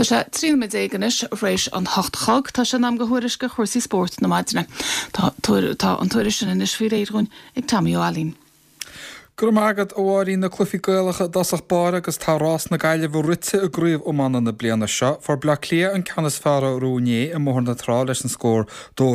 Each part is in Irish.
Tá sé trí mid éigenis rééis an 8 chag tá sé am gohuiris go chuirsaí sport na maidine. Tá an tuairis sin in is réún ag Tamí O'Alín. Gur mágad óháí na clufií gaalacha dasach bara agus tá rás na gaile bh rite a gríomh ómana na bliana seo, for bla clia an canas fearra rúné a mór na trá leis an scór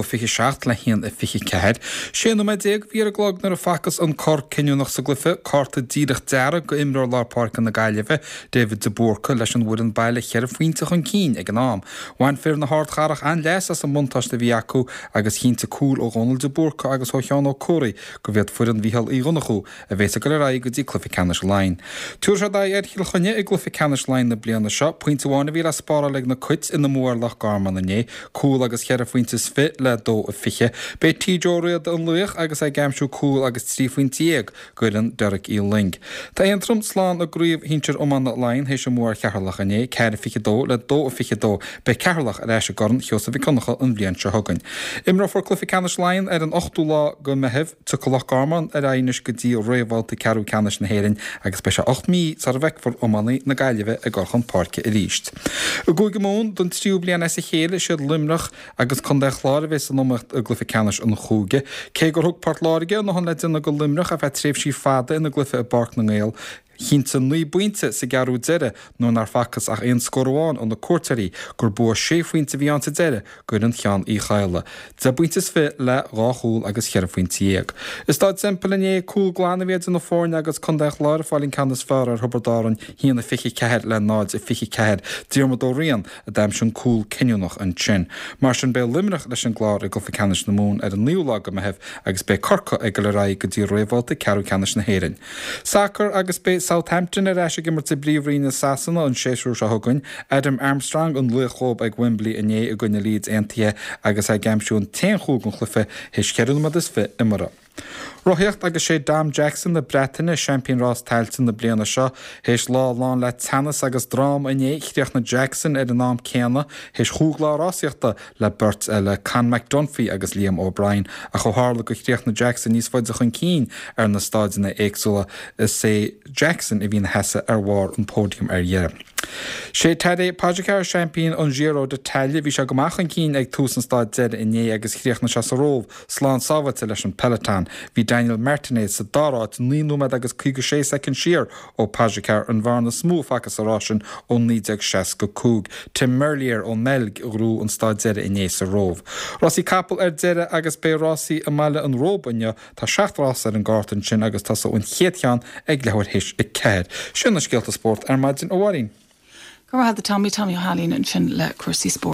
2-7 le híon a 5 sé nó méid ag bhí a glog nar a facas an cor cinúnach sa glufa carta díadach deara go imreir lápáca na gaiileh David de Borca leis an bhuian baile chear faointe chun cín ag an nám. Bhain fear na hardcharach an leis as an montáiste bhí acu agus cínta cúil ó Ronald de Borca agus ó Cheann Ó Córaí go bhéad fuir an bhíhall í gonachú a bheits a go ra go dtí clufi Canis Line. Túr se dá chilchonne i glufi Canis Line na bliana seo, pointháinna bhí a spára le na cuit in na mór lech garman na né, cúil agus chear a fointas fit le 2-5, be tíjóriad an luach agus ag gamsú cúil agus 3-8 goan derek í ling. Tá intrum slán a gríomh hintir omman na Line hééis sem mór ceharlach a né, ceir 5 le 2-5 be ceharlach a éis a gorn chiosa bhí connacha an bblion se hagann. Imra for clufi Canis Line ar an 8 lá go meheh tu colach garman ar ainis go dtí réhhalta cearú Canis na héirin agus be 8,000 sa bheic for ommannaí na gaiileh a gorchan páirce i ríist. A gúig món don tríú blian is a chéile siad limrach agus chundéich láir bheits an nómacht a glufa Canis an chúge. Cé gur thug páirt láige nó le duna go limrach a bheith tréimh sí fada ina glufa a barc na ngéil. Hínta nuí buinte sa garú deire nó nar facas ach éon scóráin an na cuairtaí gur bua séfuointe bhíanta deire gur an chean í chaile. De buintes fi le ráthúil agus chearfuointíag. Is tá timppla é cúil glánavéad na fórne agus chundaich láir fáilín canas fear ar thubadáran híanana 5 le náid i 5 díormadó rion a d sin cúil cinúnach an sin. Mar sin be limrach leis an gláir i glufa Canis na mún ar an níúla go meheh agus be corca ag go le ra go dtí réhhalta cearú Canis na héirin. Sacr agus be Southampton a reise gimar te bríomhrína Sasanna an séisiú se thugann, Adam Armstrong an luchób ag Wembley a né a gine Leeds NTA agus ag gamsún 10 chúgan chlufa héis ceirúmad is fi imara. Rothíocht agus sé Dam Jackson na Bretainine champion Ross Talton na bliana seo héis lán le tennis agus drám a né chríoch na Jackson ar an nám céanna héis chúglá ráíochta le Burt le Can McDunphy agus Liam O'Brien a chu hála go chríoch na Jackson níos foiide chun cín ar na stáidina éagsúla is sé Jackson i bhíon heasa ar bhhar an pódium ar dhearm. Sé teide Padraig champion an Giro de Taille bhí se gomachchan cín ag túsan stáid deire iné agus chríoch na seasaróh slán sábhaite leis an peloton hí Daniel Martinez sa dáráit 9 agus 6 second siar ó Padraig an bharna smú facas arásin ó 9 go cúg. Tim Merlier ó Melg rú an stáid deire iné sa róh. Rossí capel ar deire agus be Rossí a meile an róbanne tá 7 rás ar an gátain sin agus tá sa ón chéadchean ag lehair héis i ceir. Sin na scéalta sport ar maidin óháín. Go had the Tommy O'Halín and sin le cuirsaí sport.